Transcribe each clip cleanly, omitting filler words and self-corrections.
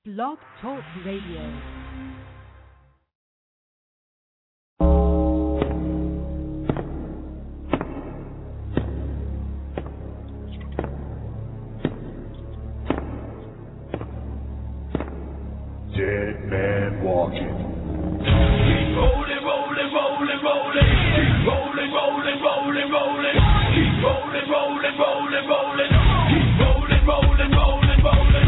Blog Talk Radio. Dead man walking. Keep rolling, rolling, rolling, rolling. Keep rolling, rolling, rolling, rolling. Keep rolling, rolling, rolling, rolling. Keep rolling, rolling, rolling, rolling.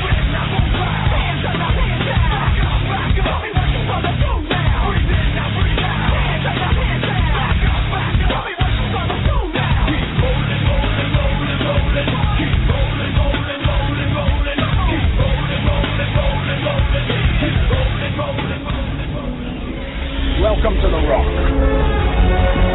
Welcome to the Rock.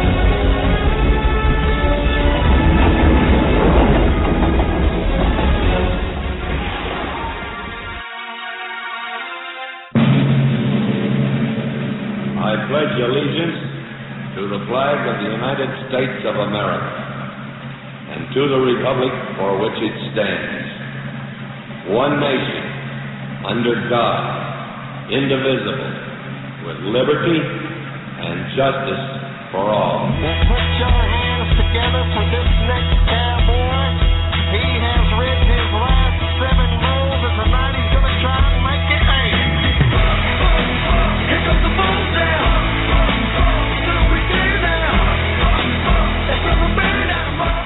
I pledge allegiance to the flag of the United States of America and to the republic for which it stands, one nation, under God, indivisible, with liberty and justice for all. Put your hands together for this next cowboy. He has ripped his last 7 rolls, and tonight he's going to try and make it 8. Here comes the full down. So we do now. That's from a bird out of my.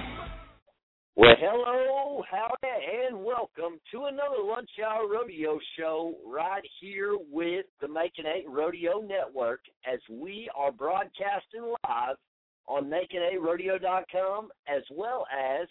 Well, hello, howdy, and welcome to another Lunch Hour Rodeo Show right here with the Making 8 Rodeo Network as we are broadcasting live on making8rodeo.com as well as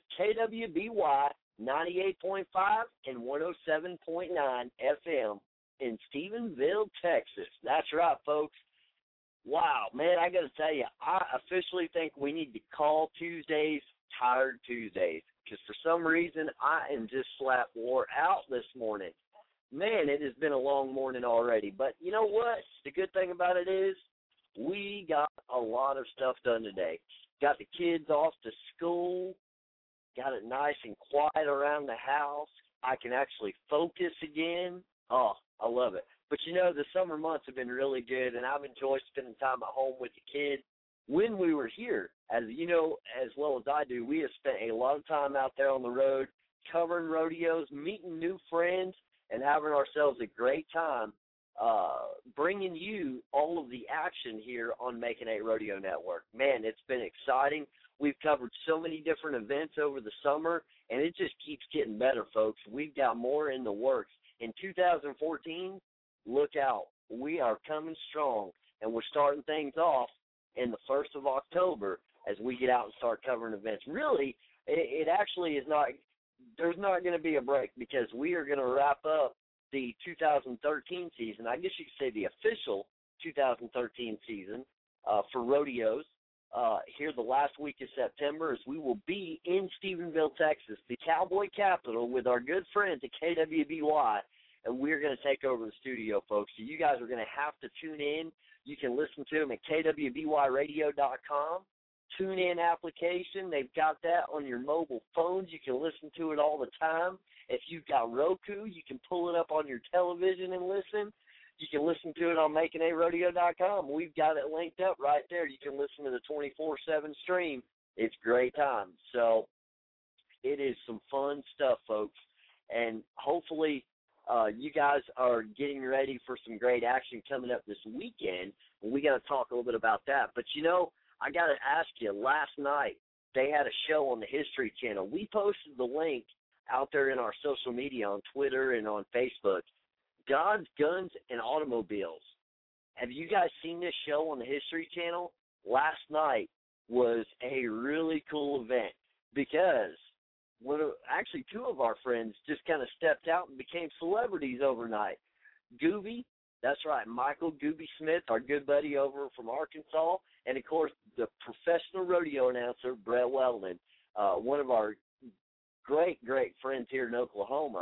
KWBY 98.5 and 107.9 FM in Stephenville, Texas. That's right, folks. Wow, man, I got to tell you, I officially think we need to call Tuesdays Tired Tuesdays because for some reason I am just flat wore out this morning. Man, it has been a long morning already. But you know what? The good thing about it is we got a lot of stuff done today. Got the kids off to school. Got it nice and quiet around the house. I can actually focus again. Oh, I love it. But, you know, the summer months have been really good, and I've enjoyed spending time at home with the kids. When we were here, as you know, as well as I do, we have spent a lot of time out there on the road covering rodeos, meeting new friends, and having ourselves a great time bringing you all of the action here on Making 8 Rodeo Network. Man, it's been exciting. We've covered so many different events over the summer, and it just keeps getting better, folks. We've got more in the works. In 2014, look out. We are coming strong, and we're starting things off in the 1st of October as we get out and start covering events. Really, it actually is not – there's not going to be a break because we are going to wrap up the 2013 season. I guess you could say the official 2013 season for rodeos here the last week of September as we will be in Stephenville, Texas, the cowboy capital with our good friends at KWBY, and we're going to take over the studio, folks. So you guys are going to have to tune in. You can listen to them at kwbyradio.com. Tune-in application. They've got that on your mobile phones. You can listen to it all the time. If you've got Roku, you can pull it up on your television and listen. You can listen to it on making8rodeo.com. We've got it linked up right there. You can listen to the 24/7 stream. It's great time. So it is some fun stuff, folks. And hopefully you guys are getting ready for some great action coming up this weekend. We got to talk a little bit about that. But, you know, I got to ask you, last night they had a show on the History Channel. We posted the link out there in our social media on Twitter and on Facebook. Gods, Guns, and Automobiles. Have you guys seen this show on the History Channel? Last night was a really cool event because actually two of our friends just kind of stepped out and became celebrities overnight. Gooby, that's right, Michael Gooby Smith, our good buddy over from Arkansas, and, of course, the professional rodeo announcer, Brett Weldon, one of our great, great friends here in Oklahoma,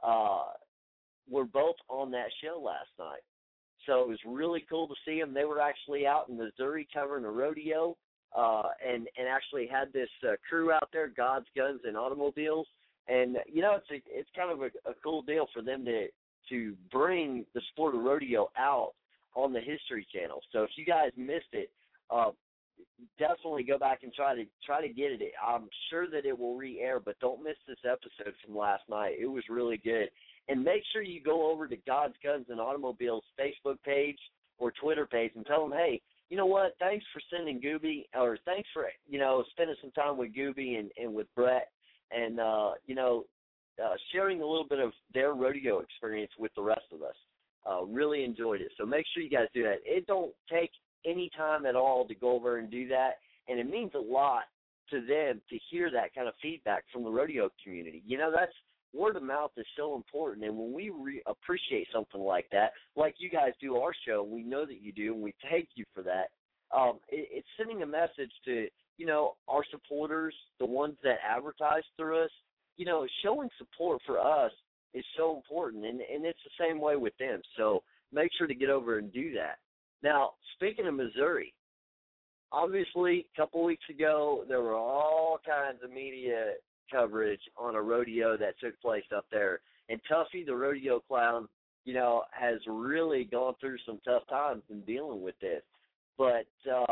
were both on that show last night. So it was really cool to see them. They were actually out in Missouri covering a rodeo and actually had this crew out there, Gods, Guns, and Automobiles, And it's kind of a cool deal for them to bring the sport of rodeo out on the History Channel. So if you guys missed it, definitely go back and try to get it. I'm sure that it will re-air, but don't miss this episode from last night. It was really good. And make sure you go over to God's Guns and Automobiles Facebook page or Twitter page and tell them, hey, you know what, thanks for sending Gooby, or thanks for, spending some time with Gooby and with Brett and, sharing a little bit of their rodeo experience with the rest of us. Really enjoyed it. So make sure you guys do that. It don't take any time at all to go over and do that, and it means a lot to them to hear that kind of feedback from the rodeo community. That's word of mouth is so important, and when we appreciate something like that, like you guys do our show, we know that you do, and we thank you for that. It's sending a message to, our supporters, the ones that advertise through us. Showing support for us is so important, and it's the same way with them. So make sure to get over and do that. Now, speaking of Missouri, obviously, a couple weeks ago, there were all kinds of media coverage on a rodeo that took place up there. And Tuffy, the rodeo clown, has really gone through some tough times in dealing with this. But,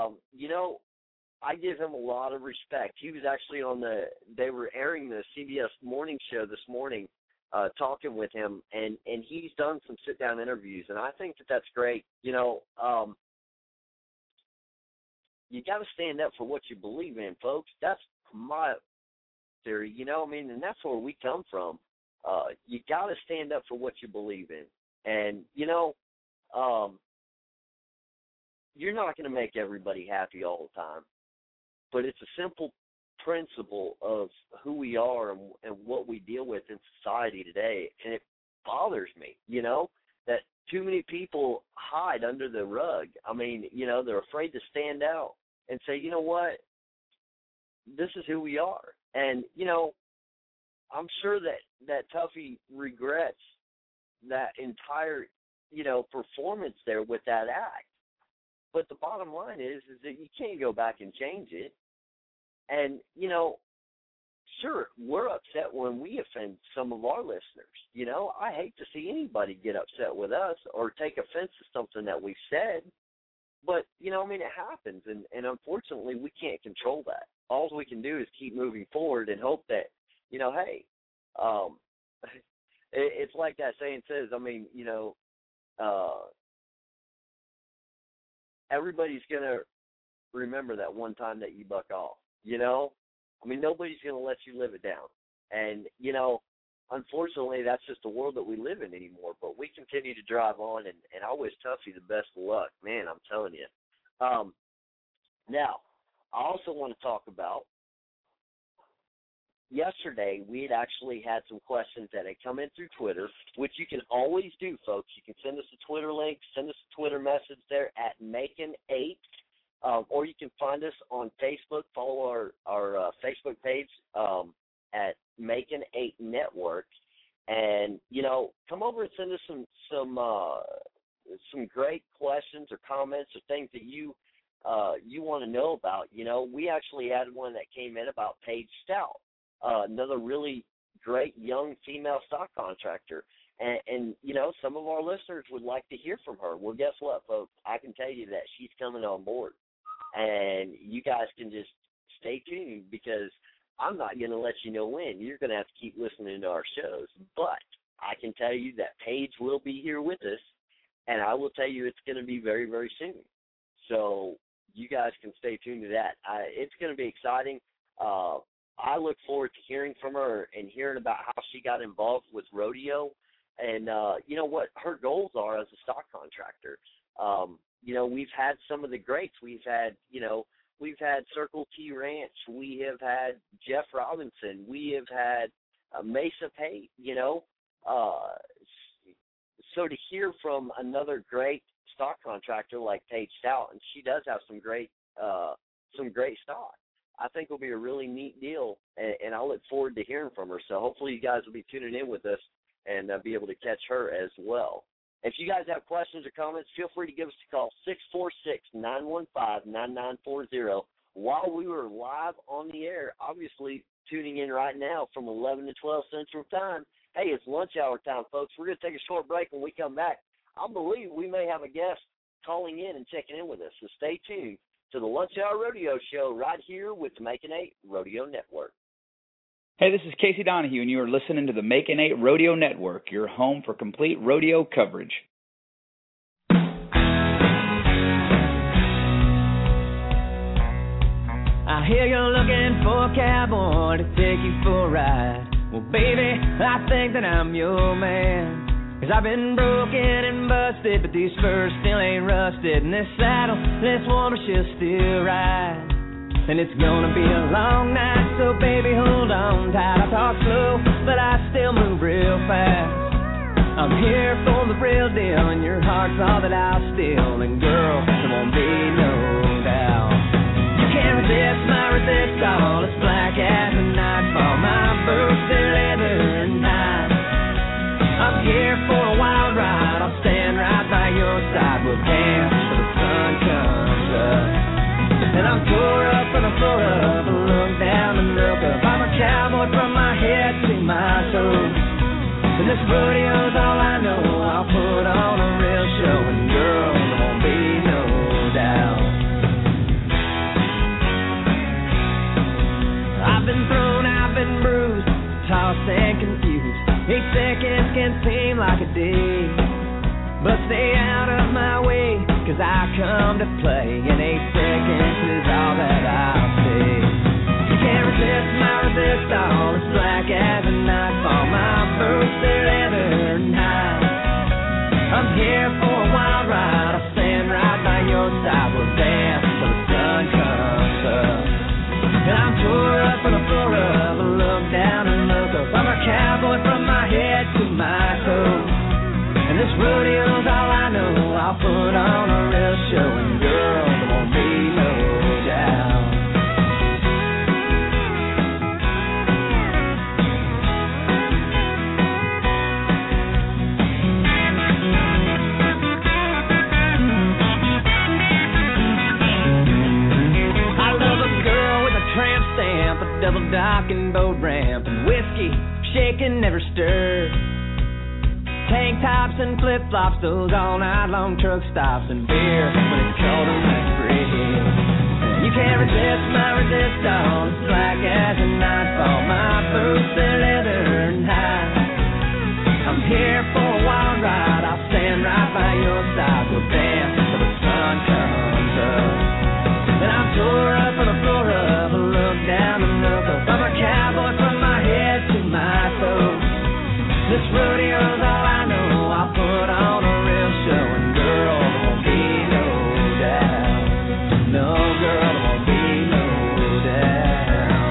I give him a lot of respect. He was actually they were airing the CBS morning show this morning, talking with him, and he's done some sit-down interviews, and I think that's great. You got to stand up for what you believe in, folks. That's my theory, and that's where we come from. You got to stand up for what you believe in, and, you're not going to make everybody happy all the time, but it's a simple principle of who we are and what we deal with in society today, and it bothers me, that too many people hide under the rug. I mean, they're afraid to stand out and say, you know what, this is who we are. And, I'm sure that Tuffy regrets that entire, performance there with that act. But the bottom line is that you can't go back and change it. And, sure, we're upset when we offend some of our listeners. I hate to see anybody get upset with us or take offense to something that we've said. But, it happens. And unfortunately, we can't control that. All we can do is keep moving forward and hope that, hey, it's like that saying says, everybody's going to remember that one time that you buck off, nobody's going to let you live it down. And, unfortunately, that's just the world that we live in anymore. But we continue to drive on, and I wish Tuffy the best of luck. Man, I'm telling you. Now, I also want to talk about yesterday, we had actually had some questions that had come in through Twitter, which you can always do, folks. You can send us a Twitter link, send us a Twitter message there at Macon8, or you can find us on Facebook. Follow our Facebook page at Macon8 Network, and come over and send us some great questions or comments or things that you want to know about. We actually had one that came in about Paige Stout. Another really great young female stock contractor. And, some of our listeners would like to hear from her. Well, guess what, folks? I can tell you that she's coming on board. And you guys can just stay tuned, because I'm not going to let you know when. You're going to have to keep listening to our shows. But I can tell you that Paige will be here with us, and I will tell you it's going to be very, very soon. So you guys can stay tuned to that. It's going to be exciting. I look forward to hearing from her and hearing about how she got involved with rodeo and, what her goals are as a stock contractor. We've had some of the greats. We've had Circle T Ranch. We have had Jeff Robinson. We have had Mesa Pate, So to hear from another great stock contractor like Paige Stout, and she does have some great stock, I think will be a really neat deal, and I look forward to hearing from her. So hopefully you guys will be tuning in with us and be able to catch her as well. If you guys have questions or comments, feel free to give us a call, 646-915-9940. While we were live on the air, obviously tuning in right now from 11 to 12 Central Time. Hey, it's lunch hour time, folks. We're going to take a short break. When we come back, I believe we may have a guest calling in and checking in with us. So stay tuned to the Lunch Hour Rodeo Show right here with the Making 8 Rodeo Network. Hey, this is Casey Donahue, and you are listening to the Making 8 Rodeo Network, your home for complete rodeo coverage. I hear you're looking for a cowboy to take you for a ride. Well, baby, I think that I'm your man. 'Cause I've been broken and busted, but these spurs still ain't rusted. And this saddle, this woman, she'll still ride. And it's gonna be a long night, so baby, hold on tight. I talk slow, but I still move real fast. I'm here for the real deal, and your heart's all that I'll steal. And girl, there won't be no doubt. You can't resist my resistance. It's black as a nightfall. My boots, they're leather and hide. I'm here for a wild ride. I'll stand right by your side. We'll dance till the sun comes up. And I'm tore up on the floor up. Look down and look up. I'm a cowboy from my head to my toes. And this rodeo's all I know. I'll put on a real show. And girl, there won't be no doubt. I've been thrown, I've been bruised, tossed and confused. 8 seconds can seem like a day, but stay out of my way, 'cause I come to play, and 8 seconds is all that I'll say. You can't resist my resistance. It's black as a nightfall. My boots, they're leather and hide. I'm here for a wild ride. I'll stand right by your side. We'll dance till the sun comes up. And I'm tore up on the floor up. Look down and look up. I'm a cowboy from my head to my toes. And this rodeo's all I know. I'll put on a real show. And girl, there won't be no doubt. I love a girl with a tramp stamp, a double dock and boat ramp, and whiskey shaking never stirred. Tank tops and flip-flops, those all-night-long truck stops, and beer when it's cold and that's free. You can't resist my resistance. It's black as a nightfall. My boots, they're leather and hide. I'm here for a wild ride. I'll stand right by your side. We'll dance till the sun comes up. And I'm tore up on the floor up. Look down and look up. I'm a cowboy from my head to my toes. This rodeo's all I know. I'll put on a real show. And girl, there won't be no doubt. No, girl, there won't be no doubt.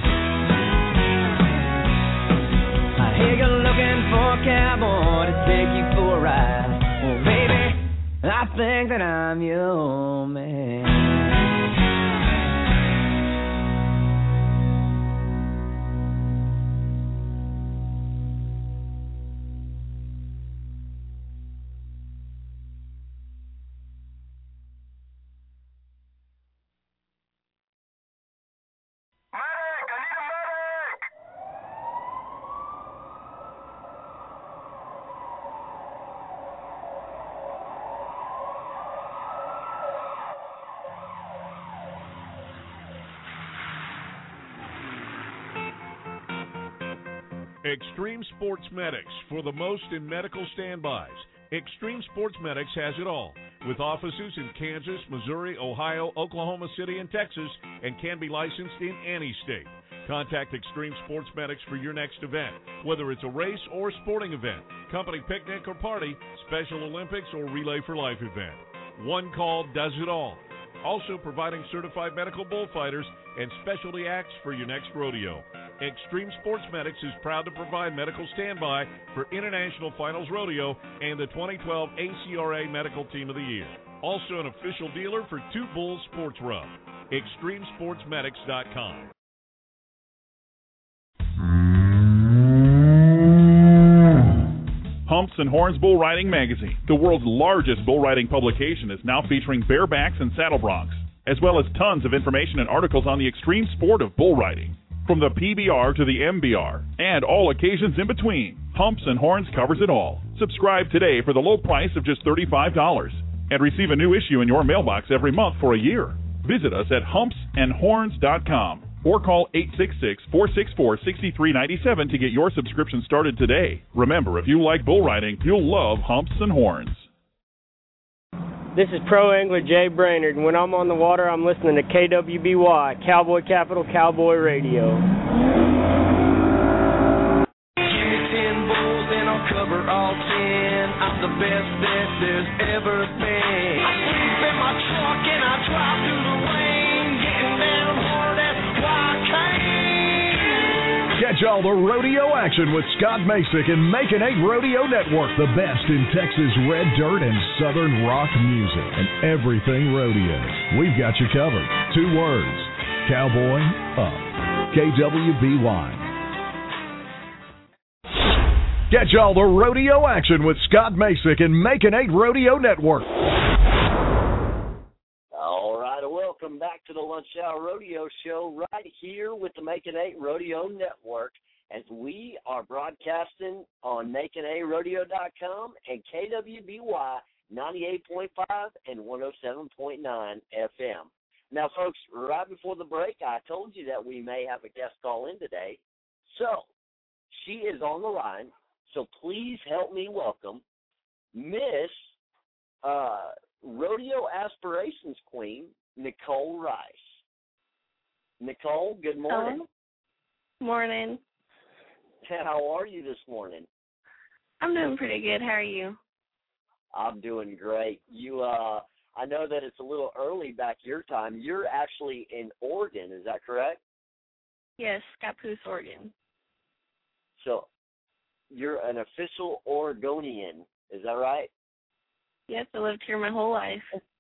I hear you're looking for a cowboy to take you for a ride. Well, baby, I think that I'm your man. Extreme Sports Medics, for the most in medical standbys. Extreme Sports Medics has it all, with offices in Kansas, Missouri, Ohio, Oklahoma City, and Texas, and can be licensed in any state. Contact Extreme Sports Medics for your next event, whether it's a race or sporting event, company picnic or party, Special Olympics or Relay for Life event. One call does it all. Also providing certified medical bullfighters and specialty acts for your next rodeo. Extreme Sports Medics is proud to provide medical standby for International Finals Rodeo and the 2012 ACRA Medical Team of the Year. Also an official dealer for Two Bulls Sports Rub. ExtremeSportsMedics.com. Humps and Horns Bull Riding Magazine, the world's largest bull riding publication, is now featuring barebacks and saddle broncs, as well as tons of information and articles on the extreme sport of bull riding. from the PBR to the MBR, and all occasions in between. Humps and Horns covers it all. Subscribe today for the low price of just $35 and receive a new issue in your mailbox every month for a year. Visit us at humpsandhorns.com or call 866-464-6397 to get your subscription started today. Remember, if you like bull riding, you'll love Humps and Horns. This is pro angler Jay Brainerd, and when I'm on the water, I'm listening to KWBY, Cowboy Capital Cowboy Radio. Give me 10 bulls and I'll cover all 10. I'm the best that there's ever been. I sleep in my truck and I drive through the rain, getting down hard, that's why I came. Catch all the rodeo action with Scott Masick and Making 8 Rodeo Network, the best in Texas red dirt and southern rock music and everything rodeo. We've got you covered. 2 words, Cowboy Up. KWBY. Catch all the rodeo action with Scott Masick and Making 8 Rodeo Network. All right, welcome back to the Lunch Hour Rodeo Show right here with the Making 8 Rodeo Network, as we are broadcasting on MakingARodeo.com and KWBY 98.5 and 107.9 FM. Now, folks, right before the break, I told you that we may have a guest call in today. So, she is on the line, so please help me welcome Miss Rodeo Aspirations Queen, Nicole Rice. Nicole, good morning. Hello. Morning. How are you this morning? I'm doing pretty good. How are you? I'm doing great. I know that it's a little early back your time. You're actually in Oregon, is that correct? Yes, Scappoose, Oregon. So you're an official Oregonian, is that right? Yes, I lived here my whole life.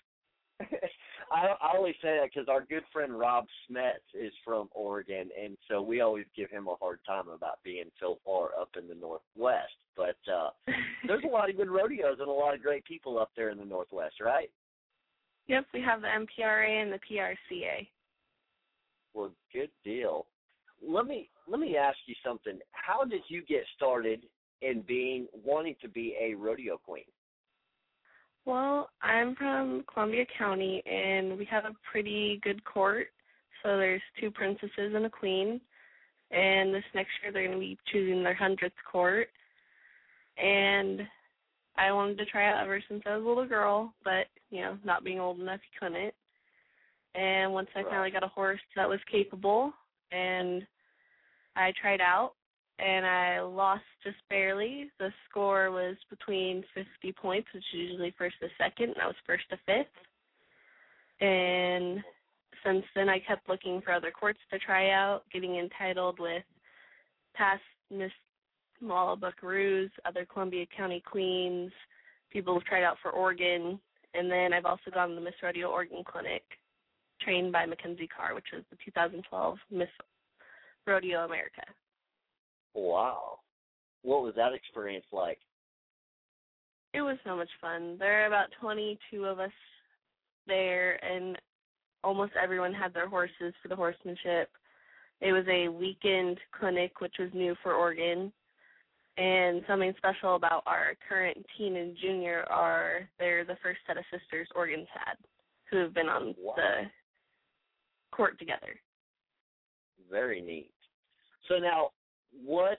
I always say that because our good friend Rob Smets is from Oregon, and so we always give him a hard time about being so far up in the Northwest. But there's a lot of good rodeos and a lot of great people up there in the Northwest, right? Yep, we have the MPRA and the PRCA. Well, good deal. Let me ask you something. How did you get started in wanting to be a rodeo queen? Well, I'm from Columbia County, and we have a pretty good court. So there's 2 princesses and a queen, and this next year they're going to be choosing their 100th court. And I wanted to try out ever since I was a little girl, but, not being old enough, you couldn't. And once I finally got a horse that was capable, and I tried out, and I lost just barely. The score was between 50 points, which is usually first to second, and I was first to fifth. And since then, I kept looking for other courts to try out, getting entitled with past Miss Mala Buckaroos, other Columbia County queens, people who've tried out for Oregon, and then I've also gone to the Miss Rodeo Oregon Clinic, trained by Mackenzie Carr, which was the 2012 Miss Rodeo America. Wow. What was that experience like? It was so much fun. There are about 22 of us there, and almost everyone had their horses for the horsemanship. It was a weekend clinic, which was new for Oregon. And something special about our current teen and junior are they're the first set of sisters Oregon's had who have been on the court together. Very neat. So now, what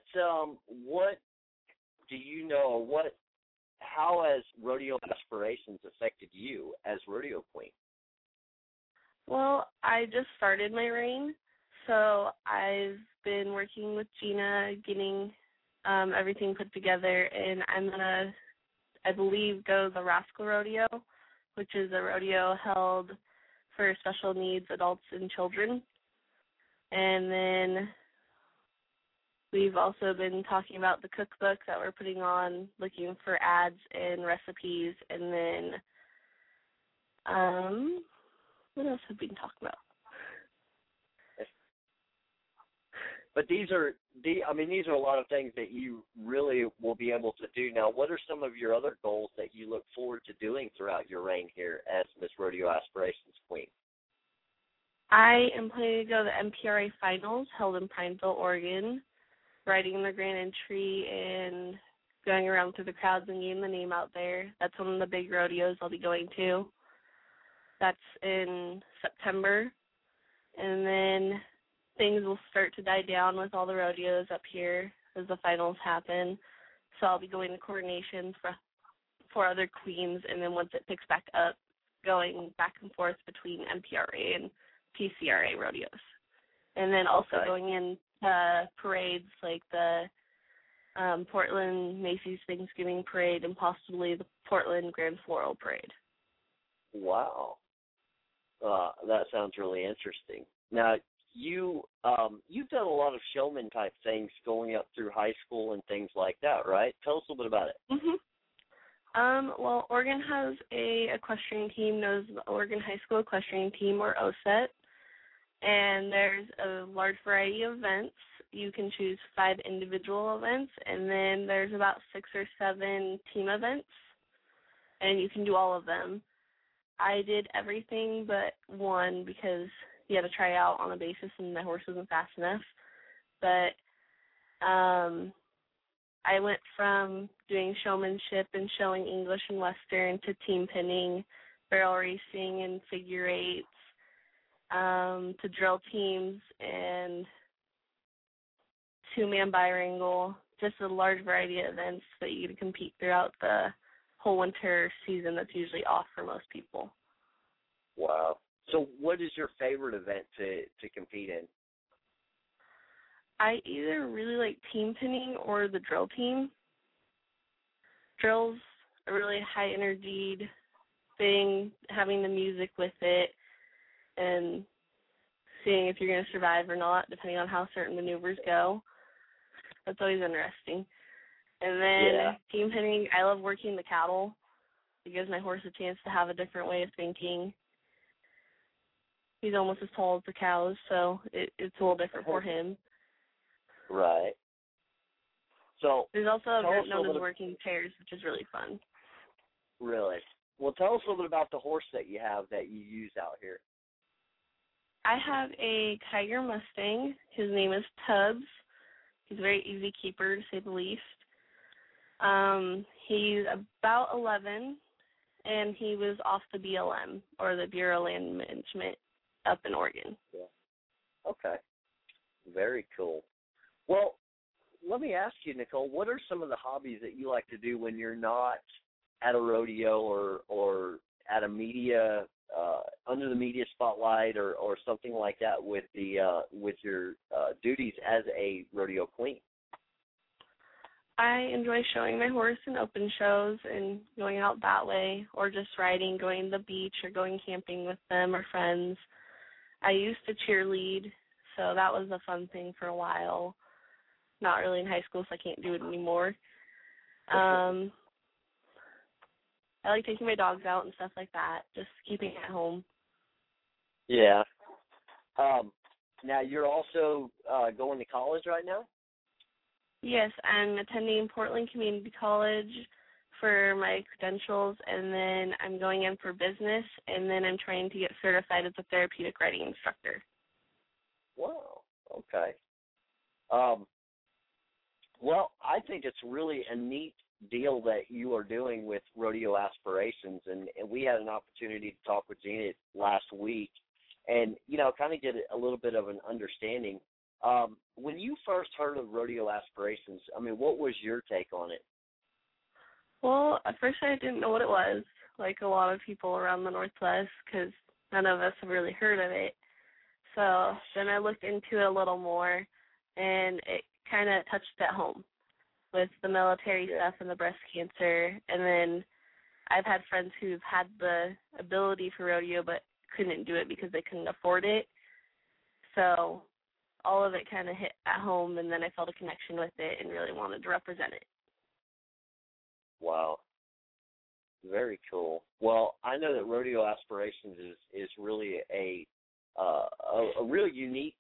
do you know, or how has Rodeo Aspirations affected you as rodeo queen? Well, I just started my reign, so I've been working with Gina, getting everything put together, and I'm going to, I believe, go to the Rascal Rodeo, which is a rodeo held for special needs adults and children. And then we've also been talking about the cookbook that we're putting on, looking for ads and recipes, and then what else have we been talking about? But these are a lot of things that you really will be able to do. Now, what are some of your other goals that you look forward to doing throughout your reign here as Miss Rodeo Aspirations Queen? I am planning to go to the MPRA Finals held in Pineville, Oregon, riding the Grand Entry and going around through the crowds and getting the name out there. That's one of the big rodeos I'll be going to. That's in September. And then things will start to die down with all the rodeos up here as the finals happen. So I'll be going to coordination for other queens, and then once it picks back up, going back and forth between MPRA and PCRA rodeos. And then also going in parades like the Portland Macy's Thanksgiving Parade and possibly the Portland Grand Floral Parade. Wow. That sounds really interesting. Now, you've done a lot of showman type things going up through high school and things like that, right? Tell us a little bit about it. Well, Oregon has a equestrian team known as the Oregon High School Equestrian Team, or OSET, and there's a large variety of events. You can choose 5 individual events, and then there's about 6 or 7 team events, and you can do all of them. I did everything but one because you had to try out on a basis and my horse wasn't fast enough. But I went from doing showmanship and showing English and Western to team pinning, barrel racing, and figure eights, to drill teams and 2-man bi-wrangle, just a large variety of events that you get to compete throughout the whole winter season that's usually off for most people. Wow. So what is your favorite event to compete in? I either really like team pinning or the drill team. Drill's a really high-energied thing, having the music with it and seeing if you're going to survive or not, depending on how certain maneuvers go. That's always interesting. And then team pinning, I love working the cattle. It gives my horse a chance to have a different way of thinking. He's almost as tall as the cows, so it's a little different for him. Right. So there's also a event known as working pairs, which is really fun. Really? Well, tell us a little bit about the horse that you have that you use out here. I have a Tiger Mustang. His name is Tubbs. He's a very easy keeper, to say the least. He's about 11, and he was off the BLM, or the Bureau of Land Management, up in Oregon. Yeah. Okay. Very cool. Well, let me ask you, Nicole, what are some of the hobbies that you like to do when you're not at a rodeo or at a media, under the media spotlight or something like that with your duties as a rodeo queen? I enjoy showing my horse in open shows and going out that way, or just riding, going to the beach or going camping with them or friends. I used to cheerlead, so that was a fun thing for a while. Not really in high school, so I can't do it anymore. I like taking my dogs out and stuff like that, just keeping at home. Yeah. Now, you're also going to college right now? Yes, I'm attending Portland Community College for my credentials, and then I'm going in for business, and then I'm trying to get certified as a therapeutic riding instructor. Wow. Okay. Well, I think it's really a neat deal that you are doing with Rodeo Aspirations, and we had an opportunity to talk with Janet last week and, kind of get a little bit of an understanding. When you first heard of Rodeo Aspirations, what was your take on it? Well, at first I didn't know what it was, like a lot of people around the Northwest, because none of us have really heard of it. So then I looked into it a little more, and it kind of touched at home with the military stuff and the breast cancer. And then I've had friends who've had the ability for rodeo but couldn't do it because they couldn't afford it. So all of it kind of hit at home, and then I felt a connection with it and really wanted to represent it. Wow. Very cool. Well, I know that Rodeo Aspirations is really a real unique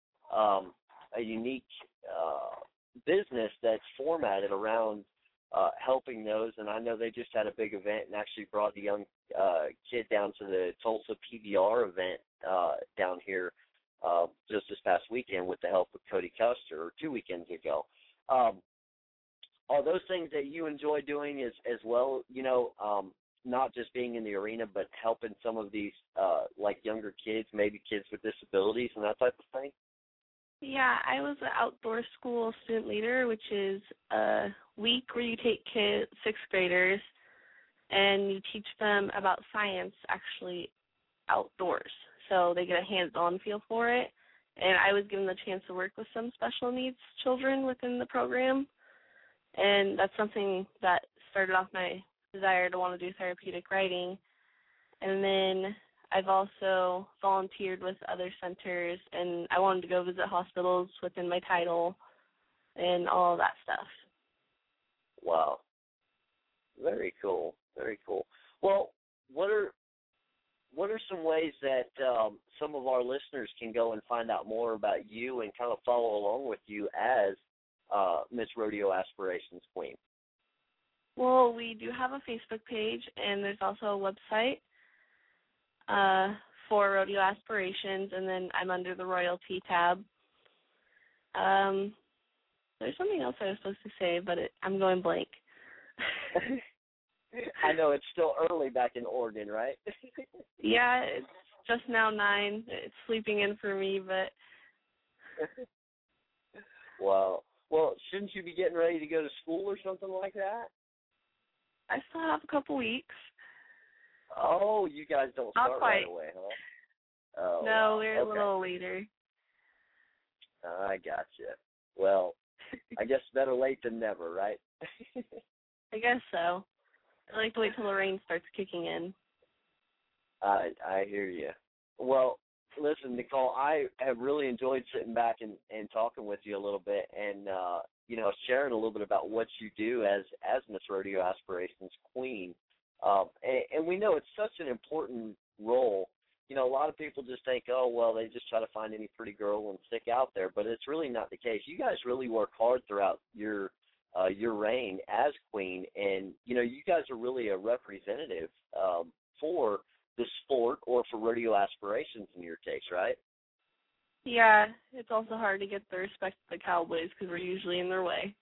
business that's formatted around helping those, and I know they just had a big event and actually brought the young kid down to the Tulsa PBR event down here just this past weekend with the help of Cody Custer, or 2 weekends ago. Are those things that you enjoy doing as well, not just being in the arena, but helping some of these, like younger kids, maybe kids with disabilities and that type of thing? Yeah, I was an outdoor school student leader, which is a week where you take kids, 6th graders, and you teach them about science actually outdoors. So they get a hands-on feel for it. And I was given the chance to work with some special needs children within the program. And that's something that started off my desire to want to do therapeutic writing. And then I've also volunteered with other centers, and I wanted to go visit hospitals within my title and all of that stuff. Wow. Very cool. Very cool. Well, what are some ways that some of our listeners can go and find out more about you and kind of follow along with you as Miss Rodeo Aspirations Queen? Well, we do have a Facebook page, and there's also a website for Rodeo Aspirations, and then I'm under the royalty tab. There's something else I was supposed to say, but I'm going blank. I know it's still early back in Oregon, right? Yeah, it's just now 9. It's sleeping in for me, but... Wow. Well, shouldn't you be getting ready to go to school or something like that? I still have a couple weeks. Oh, you guys don't start right away, huh? Oh, no, wow. we're a little later. I gotcha. Well, I guess better late than never, right? I guess so. I like to wait till the rain starts kicking in. I hear you. Well, listen, Nicole, I have really enjoyed sitting back and talking with you a little bit and, sharing a little bit about what you do as Miss Rodeo Aspirations Queen. And we know it's such an important role. A lot of people just think, oh, well, they just try to find any pretty girl and stick out there, but it's really not the case. You guys really work hard throughout your reign as queen, and, you guys are really a representative for the sport or for rodeo aspirations in your case, right? Yeah, it's also hard to get the respect of the Cowboys because we're usually in their way.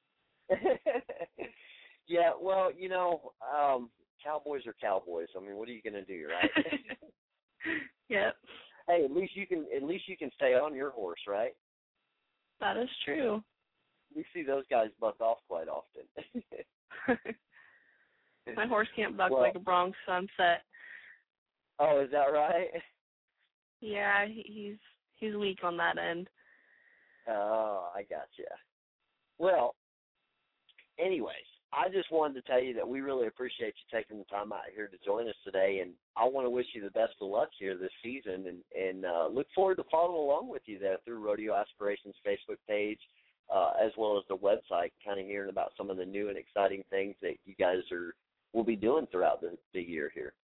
Yeah, well, Cowboys are Cowboys. I mean, what are you going to do, right? Yep. Hey, at least you can stay on your horse, right? That is true. We see those guys buck off quite often. My horse can't buck like a Bronx Sunset. Oh, is that right? Yeah, he's weak on that end. Oh, I gotcha. Well, anyways, I just wanted to tell you that we really appreciate you taking the time out here to join us today, and I want to wish you the best of luck here this season, and look forward to following along with you there through Rodeo Aspirations Facebook page, as well as the website, kind of hearing about some of the new and exciting things that you guys will be doing throughout the year here.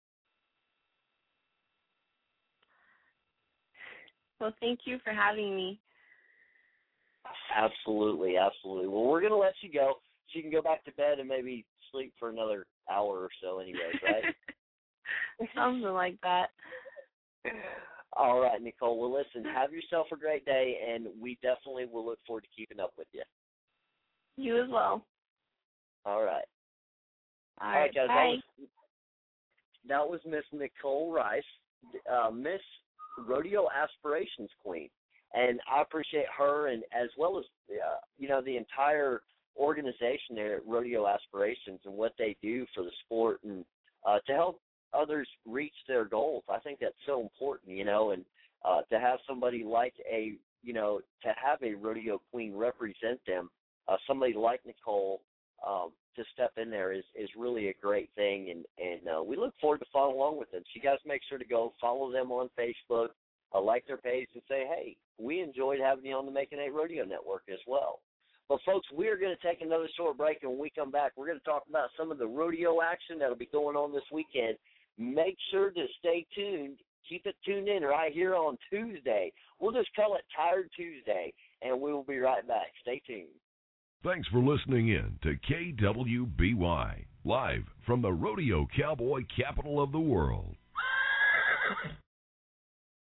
Well, thank you for having me. Absolutely, absolutely. Well, we're going to let you go. So you can go back to bed and maybe sleep for another hour or so anyways, right? Something like that. All right, Nicole. Well, listen, have yourself a great day, and we definitely will look forward to keeping up with you. You as well. All right. All right, guys. bye. That was Miss Nicole Rice, Miss Rodeo Aspirations Queen. And I appreciate her and as well as, the entire organization there at Rodeo Aspirations and what they do for the sport and to help others reach their goals. I think that's so important, and to have somebody like to have a rodeo queen represent them, somebody like Nicole to step in there is really a great thing, and we look forward to following along with them. So you guys make sure to go follow them on Facebook, like their page, and say, hey, we enjoyed having you on the Making It Rodeo Network as well. But, folks, we are going to take another short break, and when we come back, we're going to talk about some of the rodeo action that will be going on this weekend. Make sure to stay tuned. Keep it tuned in right here on Tuesday. We'll just call it Tired Tuesday, and we will be right back. Stay tuned. Thanks for listening in to KWBY, live from the rodeo cowboy capital of the world.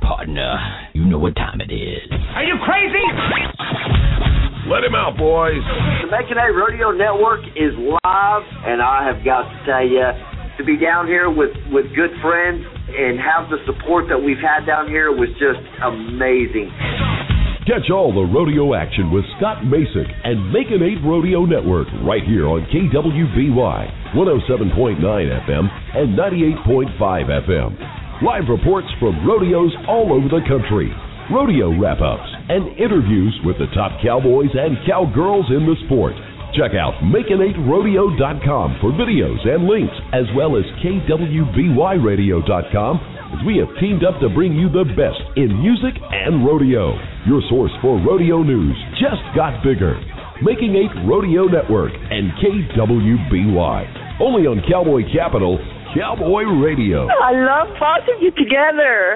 partner. You know what time it is. Are you crazy? Let him out, boys. The Making A Rodeo Network is live, and I have got to tell you, to be down here with good friends and have the support that we've had down here was just amazing. Catch all the rodeo action with Scott Masick and Making 8 Rodeo Network right here on KWBY 107.9 FM and 98.5 FM. Live reports from rodeos all over the country, rodeo wrap-ups, and interviews with the top cowboys and cowgirls in the sport. Check out making8rodeo.com for videos and links, as well as kwbyradio.com, as we have teamed up to bring you the best in music and rodeo. Your source for rodeo news just got bigger. Making 8 Rodeo Network and KWBY. Only on Cowboy Capital, Cowboy Radio. I love both of you together.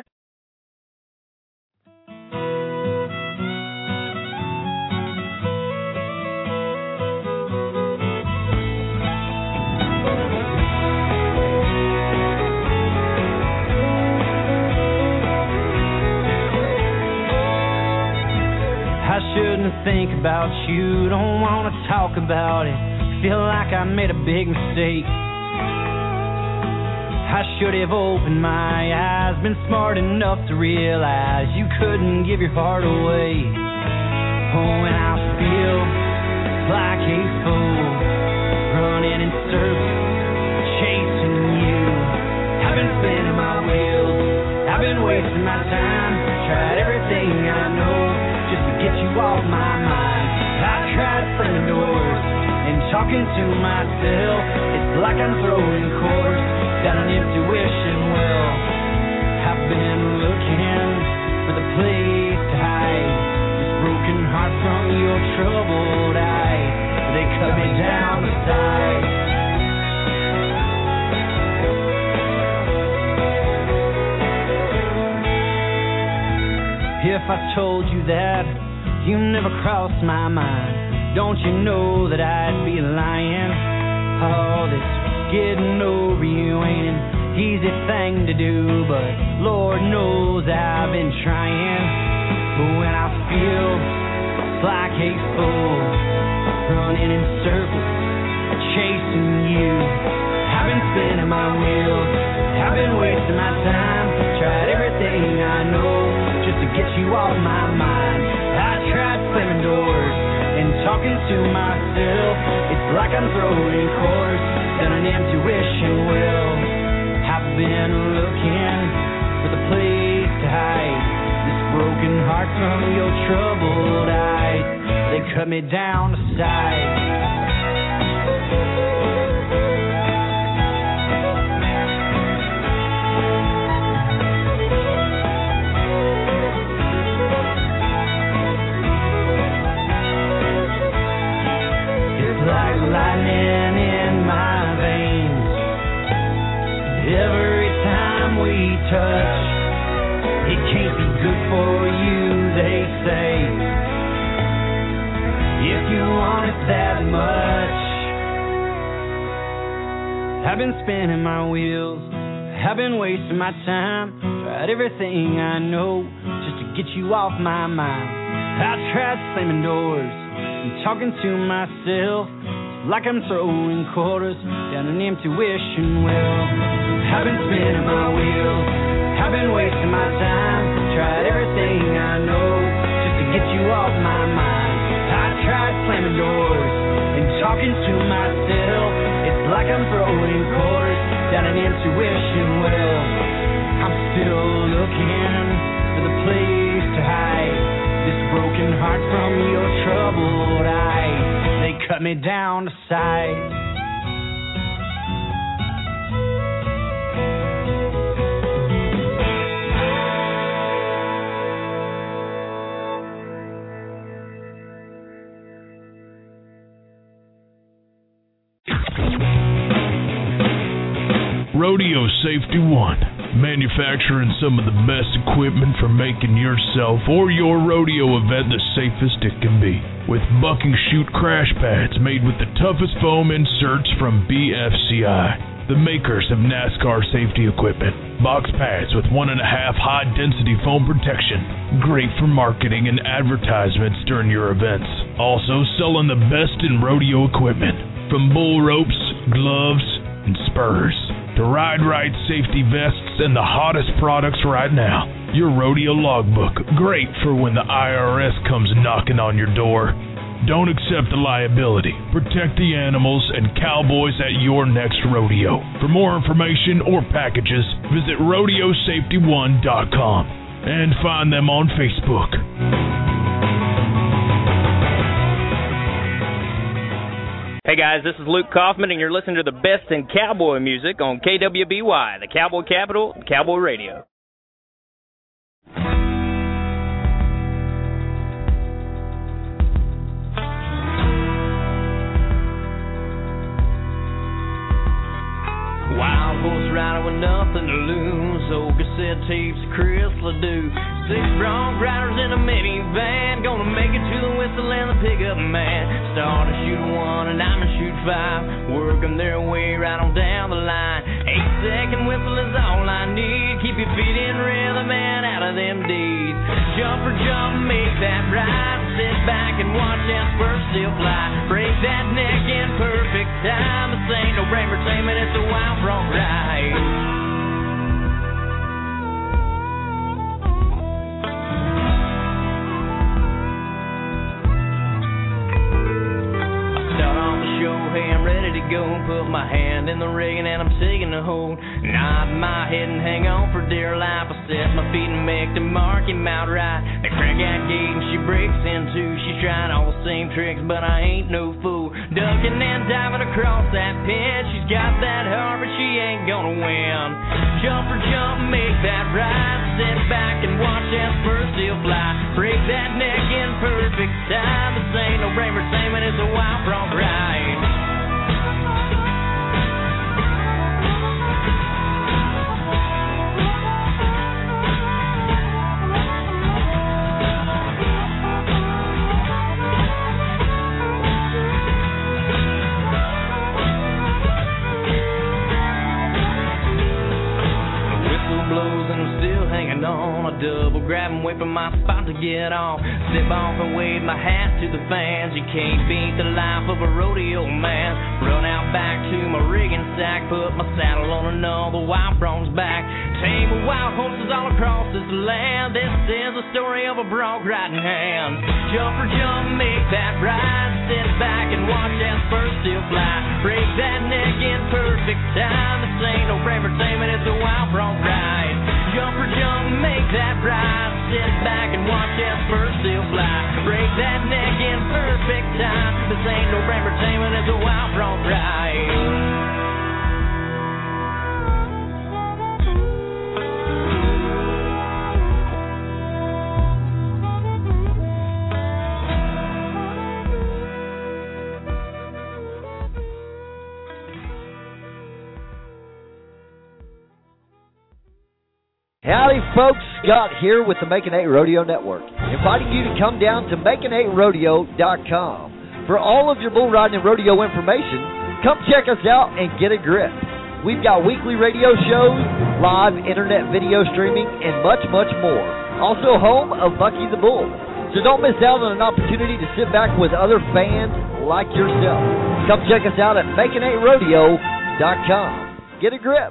I shouldn't think about you, don't wanna talk about it. Feel like I made a big mistake. I should have opened my eyes, been smart enough to realize you couldn't give your heart away. Oh, and I feel like a fool, running in circles, chasing you. I've been spinning my wheels, I've been wasting my time, tried everything I know just to get you off my mind. I tried slamming doors and talking to myself. It's like I'm throwing quarters down an empty wishing well. I've been looking for the place to hide this broken heart from your troubled eyes. They cut me down the side. If I told you that you never crossed my mind, don't you know that I'd be lying? All this getting over you ain't an easy thing to do, but Lord knows I've been trying. But when I feel like a fool, running in circles, chasing you, I've been spinning my wheels, I've been wasting my time, tried everything I know just to get you off my mind. I tried slamming doors and talking to myself. It's like I'm throwing quarters down an empty wishing well. I've been looking for the place to hide this broken heart from your troubled eyes. They cut me down the side. Like lightning in my veins, every time we touch, it can't be good for you, they say, if you want it that much. I've been spinning my wheels, I've been wasting my time, tried everything I know just to get you off my mind. I tried slamming doors and talking to myself, like I'm throwing quarters down an empty wishing well. I've been spinning my wheels, I've been wasting my time, tried everything I know just to get you off my mind. I tried slamming doors and talking to myself. It's like I'm throwing quarters down an empty wishing well. I'm still looking for the place to hide this broken heart from your troubled eyes. They cut me down the side. Rodeo Safety One, manufacturing some of the best equipment for making yourself or your rodeo event the safest it can be. With buck and shoot crash pads made with the toughest foam inserts from BFCI. The makers of NASCAR safety equipment. Box pads with 1.5 high-density foam protection. Great for marketing and advertisements during your events. Also selling the best in rodeo equipment. From bull ropes, gloves, and spurs to Ride Right safety vests and the hottest products right now. Your rodeo logbook, great for when the IRS comes knocking on your door. Don't accept the liability. Protect the animals and cowboys at your next rodeo. For more information or packages, visit RodeoSafety1.com and find them on Facebook. Hey guys, this is Luke Kaufman, and you're listening to the best in cowboy music on KWBY, the Cowboy Capital, Cowboy Radio. Wild horse rider with nothing to lose. Old cassette tapes of Chris Ledoux. 6 bronc riders in a minivan, gonna make it to the whistle and the pickup man. Start to shoot 1 and I'm gonna shoot 5, working their way right on down the line. 8-second whistle is all I need. Keep your feet in rhythm and out of them deeds. Jump or jump, make that ride. Sit back and watch that spur still fly. Break that neck in perfect time. This ain't no brain entertainment, it's a wild bronc ride. Hey, I'm ready to go. Put my hand in the rigging and I'm taking the hold. Nod my head and hang on for dear life. I set my feet and make the mark him outright. They crack that gate and she breaks in two. She's trying all the same tricks, but I ain't no fool. Ducking and diving across that pin. She's got that heart, but she ain't gonna win. Jump or jump, make that ride. Sit back and watch that spur still fly. Break that neck in perfect time. This ain't no brain entertainment, it's a wild bronc ride. On a double grab and wait for my spot to get on. Step off and wave my hat to the fans. You can't beat the life of a rodeo man. Run out back to my rigging sack, put my saddle on another wild bronc back. Tame of wild horses all across this land. This is the story of a bronc riding hand. Jump or jump, make that ride. Sit back and watch that spur still fly. Break that neck in perfect time. This ain't no brain entertainment, it's a wild bronc ride. Jump or jump, make that ride. Sit back and watch that spur still fly. Break that neck in perfect time. This ain't no brain entertainment, it's a wild bronc ride. Howdy, folks. Scott here with the Making 8 Rodeo Network, inviting you to come down to making8rodeo.com. For all of your bull riding and rodeo information, come check us out and get a grip. We've got weekly radio shows, live internet video streaming, and much, much more. Also home of Bucky the Bull. So don't miss out on an opportunity to sit back with other fans like yourself. Come check us out at making8rodeo.com. Get a grip.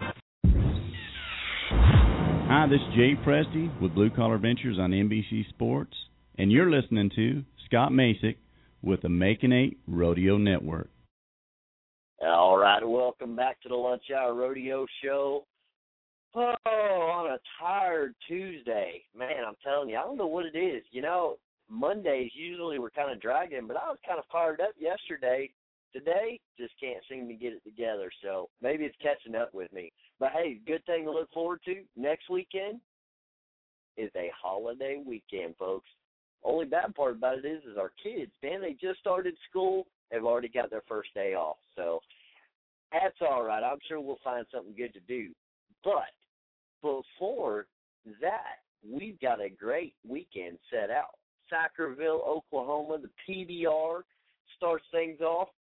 Hi, this is Jay Presti with Blue Collar Ventures on NBC Sports, and you're listening to Scott Masick with the Making 8 Rodeo Network. All right, welcome back to the Lunch Hour Rodeo Show. Oh, on a tired Tuesday. Man, I'm telling you, I don't know what it is. You know, Mondays usually we're kind of dragging, but I was kind of fired up yesterday. Today, just can't seem to get it together, so maybe it's catching up with me. But, hey, good thing to look forward to. Next weekend is a holiday weekend, folks. Only bad part about it is our kids, man, they just started school. They've already got their first day off. So that's all right. I'm sure we'll find something good to do. But before that, we've got a great weekend set out. Sacraville, Oklahoma, the PBR starts things off.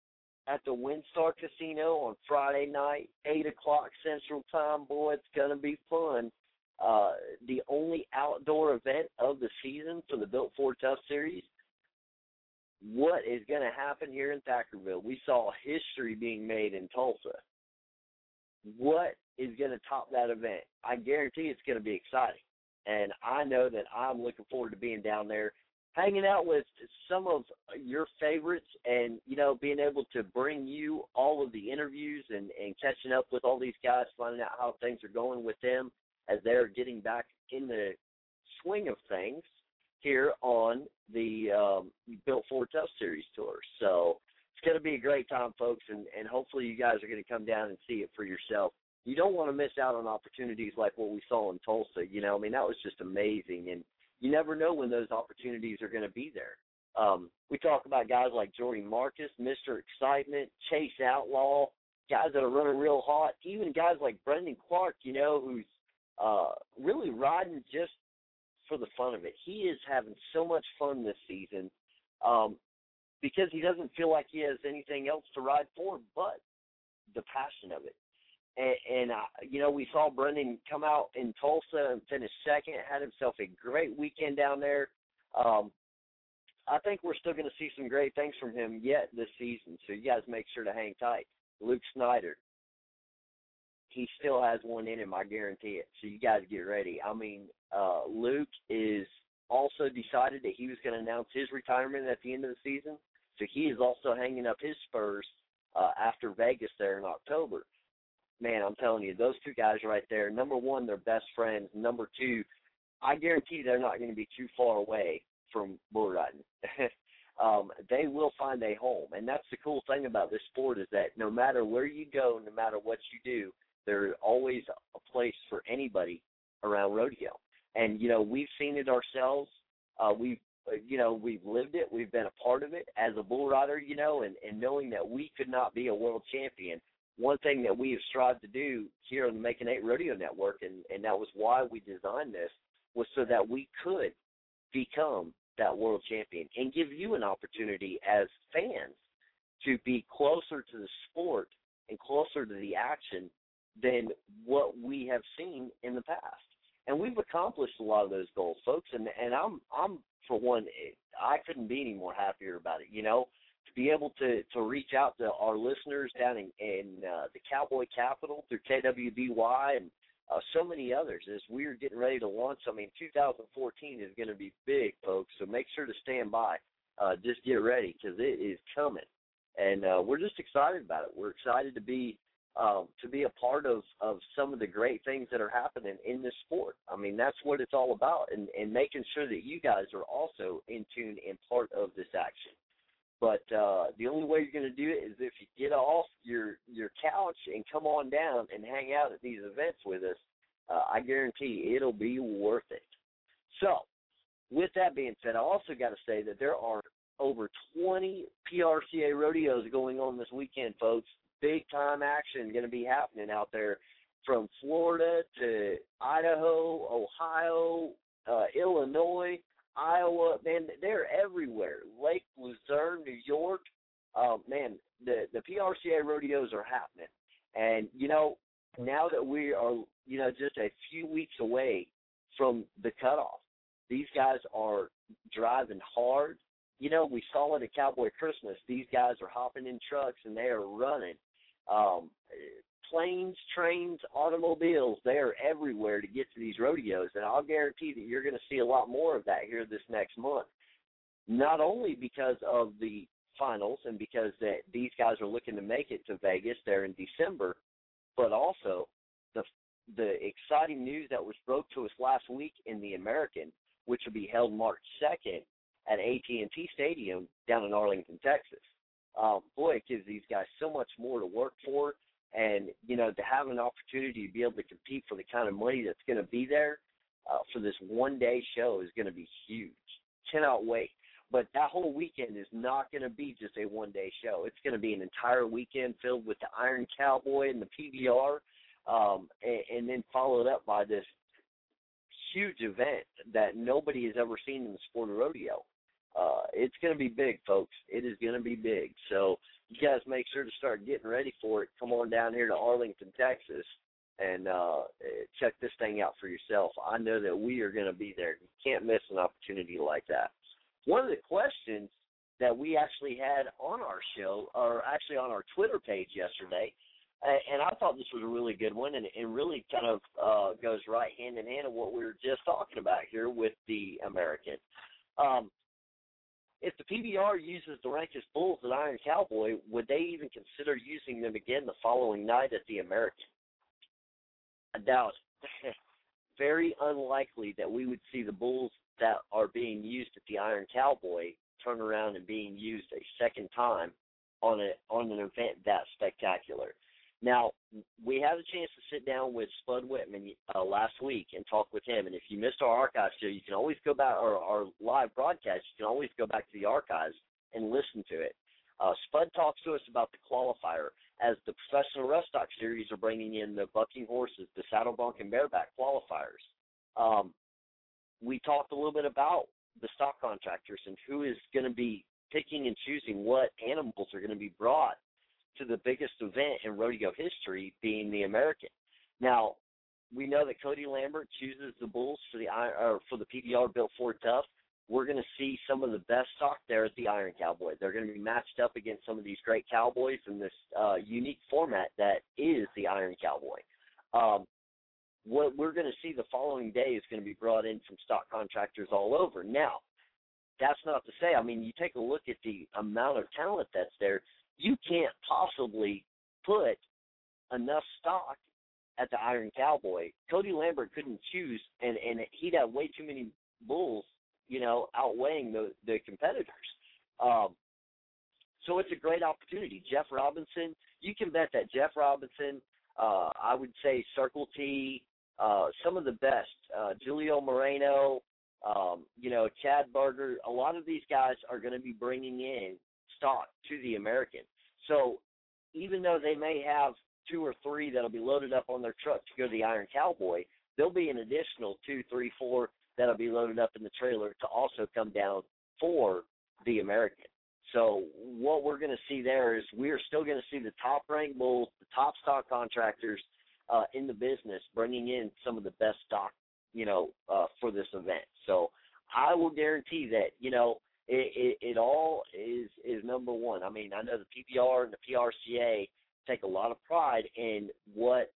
at the WinStar Casino on Friday night, 8 o'clock Central Time. Boy, it's going to be fun. The only outdoor event of the season for the Built Ford Tough Series. What is going to happen here in Thackerville? We saw history being made in Tulsa. What is going to top that event? I guarantee it's going to be exciting. And I know that I'm looking forward to being down there, hanging out with some of your favorites and, you know, being able to bring you all of the interviews and catching up with all these guys, finding out how things are going with them as they're getting back in the swing of things here on the Built Ford Tough Series Tour. So it's going to be a great time, folks, and hopefully you guys are going to come down and see it for yourself. You don't want to miss out on opportunities like what we saw in Tulsa. You know, I mean, that was just amazing, and you never know when those opportunities are going to be there. We talk about guys like Jordy Marcus, Mr. Excitement, Chase Outlaw, guys that are running real hot, even guys like Brendan Clark, you know, who's really riding just for the fun of it. He is having so much fun this season because he doesn't feel like he has anything else to ride for but the passion of it. And you know, we saw Brendan come out in Tulsa and finish second, had himself a great weekend down there. I think we're still going to see some great things from him yet this season, so you guys make sure to hang tight. Luke Snyder, he still has one in him, I guarantee it, so you guys get ready. I mean, Luke is also decided that he was going to announce his retirement at the end of the season, so he is also hanging up his spurs after Vegas there in October. Man, I'm telling you, those two guys right there, number one, they're best friends. Number two, I guarantee they're not going to be too far away from bull riding. They will find a home. And that's the cool thing about this sport is that no matter where you go, no matter what you do, there's always a place for anybody around rodeo. And, you know, we've seen it ourselves. We've lived it. We've been a part of it as a bull rider, you know, and knowing that we could not be a world champion. One thing that we have strived to do here on the Making Eight Rodeo Network, and that was why we designed this, was so that we could become that world champion and give you an opportunity as fans to be closer to the sport and closer to the action than what we have seen in the past. And we've accomplished a lot of those goals, folks, and I'm for one, I couldn't be any more happier about it, you know. To be able to reach out to our listeners down in the Cowboy Capital through KWBY and so many others as we're getting ready to launch. I mean, 2014 is going to be big, folks, so make sure to stand by. Just get ready because it is coming. And we're just excited about it. We're excited to be a part of some of the great things that are happening in this sport. I mean, that's what it's all about, and making sure that you guys are also in tune and part of this action. But the only way you're going to do it is if you get off your couch and come on down and hang out at these events with us. I guarantee it'll be worth it. So, with that being said, I also got to say that there are over 20 PRCA rodeos going on this weekend, folks. Big-time action going to be happening out there from Florida to Idaho, Ohio, Illinois, Iowa. Man, they're everywhere. Lake Luzerne, New York. Man, the PRCA rodeos are happening. And, you know, now that we are, you know, just a few weeks away from the cutoff, these guys are driving hard. You know, we saw it at Cowboy Christmas. These guys are hopping in trucks and they are running. Planes, trains, automobiles, they are everywhere to get to these rodeos, and I'll guarantee that you're going to see a lot more of that here this next month. Not only because of the finals and because that these guys are looking to make it to Vegas there in December, but also the exciting news that was broke to us last week in the American, which will be held March 2nd at AT&T Stadium down in Arlington, Texas. Boy, it gives these guys so much more to work for. And, you know, to have an opportunity to be able to compete for the kind of money that's going to be there for this one-day show is going to be huge. Cannot wait. But that whole weekend is not going to be just a one-day show. It's going to be an entire weekend filled with the Iron Cowboy and the PBR, and then followed up by this huge event that nobody has ever seen in the sport of rodeo. it's going to be big, folks. It is going to be big. So you guys make sure to start getting ready for it. Come on down here to Arlington, Texas, and check this thing out for yourself. I know that we are going to be there. You can't miss an opportunity like that. One of the questions that we actually had on our show, or actually on our Twitter page yesterday, and I thought this was a really good one, and really kind of goes right hand in hand with what we were just talking about here with the American. If the PBR uses the Rankus Bulls at Iron Cowboy, would they even consider using them again the following night at the American? I doubt it. Very unlikely that we would see the Bulls that are being used at the Iron Cowboy turn around and being used a second time on an event that spectacular. Now, we had a chance to sit down with Spud Whitman last week and talk with him. And if you missed our archive show, you can always go back, or our live broadcast, you can always go back to the archives and listen to it. Spud talks to us about the qualifier as the Professional Rough Stock Series are bringing in the bucking horses, the saddle bronc and bareback qualifiers. We talked a little bit about the stock contractors and who is going to be picking and choosing what animals are going to be brought to the biggest event in rodeo history, being the American. Now, we know that Cody Lambert chooses the bulls for the PBR built Ford Tough. We're going to see some of the best stock there at the Iron Cowboy. They're going to be matched up against some of these great cowboys in this unique format that is the Iron Cowboy. What we're going to see the following day is going to be brought in from stock contractors all over. Now, that's not to say, I mean, you take a look at the amount of talent that's there, you can't possibly put enough stock at the Iron Cowboy. Cody Lambert couldn't choose, and he'd have way too many bulls, outweighing the competitors. So it's a great opportunity. Jeff Robinson, you can bet that Jeff Robinson, I would say Circle T, some of the best, Julio Moreno, Chad Berger, a lot of these guys are going to be bringing in stock to the American. So even though they may have 2 or 3 that'll be loaded up on their truck to go to the Iron Cowboy, there'll be an additional 2, 3, 4 that'll be loaded up in the trailer to also come down for the American. So what we're going to see there is we are still going to see the top-ranked bulls, the top stock contractors in the business bringing in some of the best stock, for this event. So I will guarantee that, it all is number one. I mean, I know the PBR and the PRCA take a lot of pride in what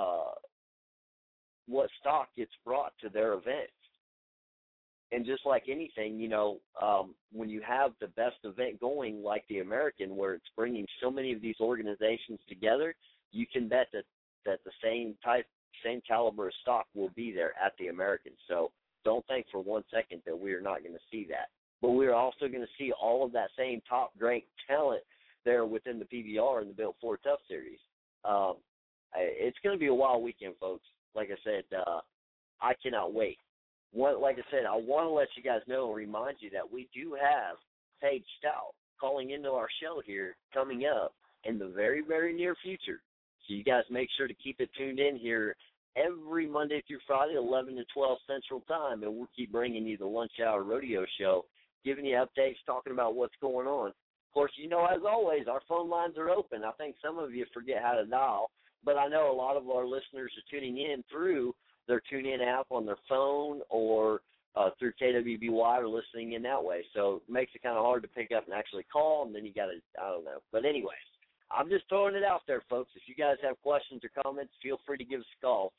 stock gets brought to their events. And just like anything, when you have the best event going like the American, where it's bringing so many of these organizations together, you can bet that the same caliber of stock will be there at the American. So don't think for one second that we are not going to see that. But we're also going to see all of that same top great talent there within the PBR and the Built Ford Tough Series. It's going to be a wild weekend, folks. Like I said, I cannot wait. Like I said, I want to let you guys know and remind you that we do have Paige Stout calling into our show here coming up in the very, very near future. So you guys make sure to keep it tuned in here every Monday through Friday, 11 to 12 Central Time, and we'll keep bringing you the Lunch Hour Rodeo Show, giving you updates, talking about what's going on. Of course, as always, our phone lines are open. I think some of you forget how to dial, but I know a lot of our listeners are tuning in through their TuneIn app on their phone or through KWBY or listening in that way. So it makes it kind of hard to pick up and actually call, and then you got to, I don't know. But anyways, I'm just throwing it out there, folks. If you guys have questions or comments, feel free to give us a call,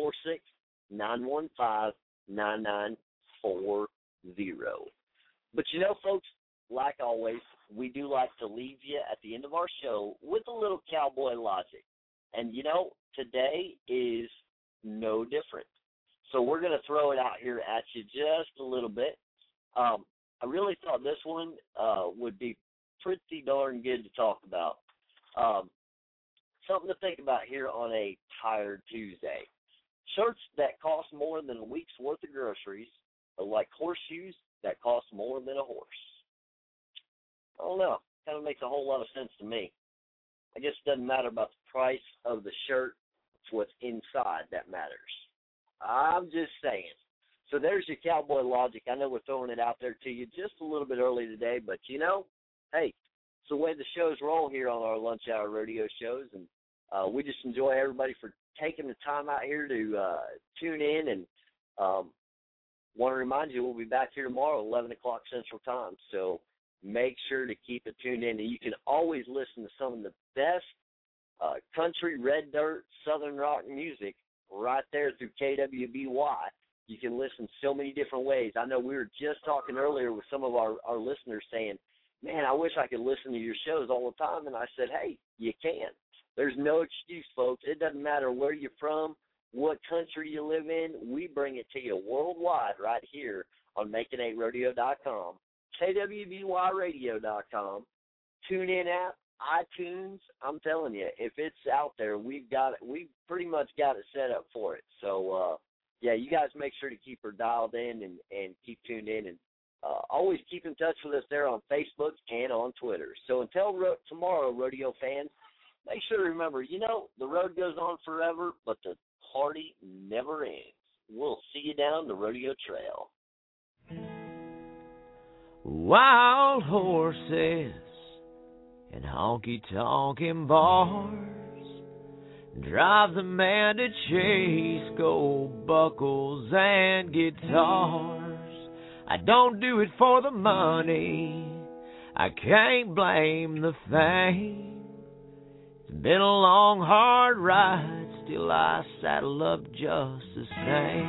646-915-9940. But folks, like always, we do like to leave you at the end of our show with a little cowboy logic. And, today is no different. So we're going to throw it out here at you just a little bit. I really thought this one would be pretty darn good to talk about. Something to think about here on a Tired Tuesday. Shirts that cost more than a week's worth of groceries are like horseshoes that cost more than a horse. I don't know. Kind of makes a whole lot of sense to me. I guess it doesn't matter about the price of the shirt. It's what's inside that matters. I'm just saying. So there's your cowboy logic. I know we're throwing it out there to you just a little bit early today, but, you know, hey, it's the way the shows roll here on our lunch hour rodeo shows, and we just enjoy everybody for taking the time out here to tune in, and want to remind you we'll be back here tomorrow at 11 o'clock Central Time, so make sure to keep it tuned in. And you can always listen to some of the best country, red dirt, southern rock music right there through KWBY. You can listen so many different ways. I know we were just talking earlier with some of our listeners saying, man, I wish I could listen to your shows all the time. And I said, hey, you can. There's no excuse, folks. It doesn't matter where you're from, what country you live in. We bring it to you worldwide right here on Making8Rodeo.com, KWBYRadio.com, TuneIn app, iTunes. I'm telling you, if it's out there, we've pretty much got it set up for it. So, yeah, you guys make sure to keep her dialed in and keep tuned in, and always keep in touch with us there on Facebook and on Twitter. So until tomorrow, rodeo fans, make sure to remember, you know, the road goes on forever, but the party never ends. We'll see you down the rodeo trail. Wild horses and honky-tonkin' bars drive the man to chase gold buckles and guitars. I don't do it for the money, I can't blame the fame. It's been a long, hard ride, still I saddle up just the same.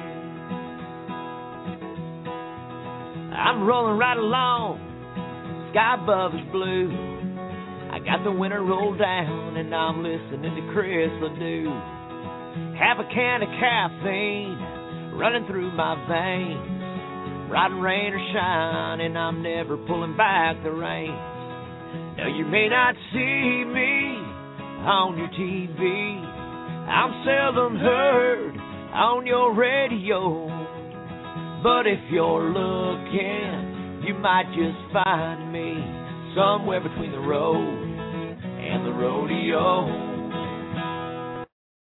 I'm rolling right along, sky above is blue. I got the winter rolled down and I'm listening to Chris Ledoux. Half a can of caffeine running through my veins. Riding rain or shine and I'm never pulling back the reins. Now you may not see me on your TV, I'm seldom heard on your radio, but if you're looking, you might just find me somewhere between the road and the rodeo.